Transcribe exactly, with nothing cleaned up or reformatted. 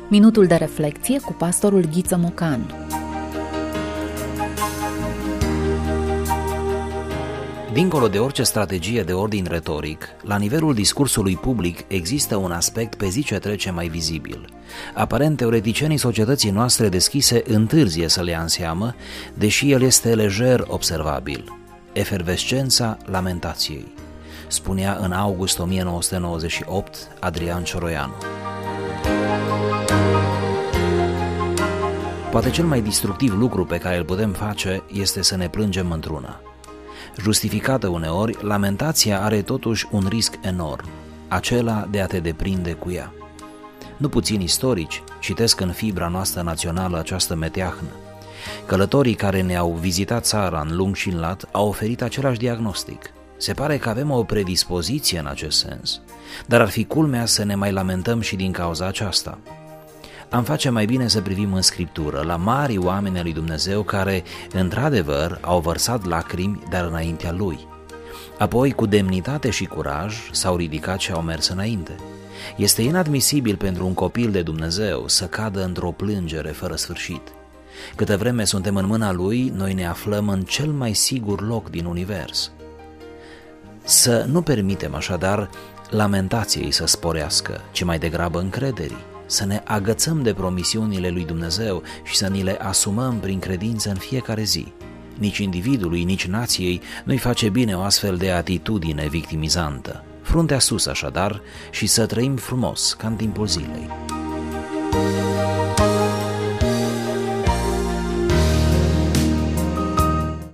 Minutul de reflecție cu pastorul Ghiță Mocanu. Dincolo de orice strategie de ordin retoric, la nivelul discursului public există un aspect pe zi ce trece mai vizibil. Aparent, teoreticienii societății noastre deschise întârzie să le ia în seamă, deși el este lejer observabil. Efervescența lamentației, spunea în august o mie nouă sute nouăzeci și opt Adrian Cioroianu. Poate cel mai destructiv lucru pe care îl putem face este să ne plângem într-una. Justificată uneori, lamentația are totuși un risc enorm, acela de a te deprinde cu ea. Nu puțini istorici citesc în fibra noastră națională această meteahnă. Călătorii care ne-au vizitat țara în lung și în lat au oferit același diagnostic. Se pare că avem o predispoziție în acest sens, dar ar fi culmea să ne mai lamentăm și din cauza aceasta. Am face mai bine să privim în Scriptură la mari oameni ai lui Dumnezeu care, într-adevăr, au vărsat lacrimi, dar înaintea Lui. Apoi, cu demnitate și curaj, s-au ridicat și au mers înainte. Este inadmisibil pentru un copil de Dumnezeu să cadă într-o plângere fără sfârșit. Câtă vreme suntem în mâna Lui, noi ne aflăm în cel mai sigur loc din univers. Să nu permitem așadar lamentației să sporească, ci mai degrabă încrederii. Să ne agățăm de promisiunile lui Dumnezeu și să ni le asumăm prin credință în fiecare zi. Nici individului, nici nației nu-i face bine o astfel de atitudine victimizantă. Fruntea sus așadar și să trăim frumos ca în timpul zilei.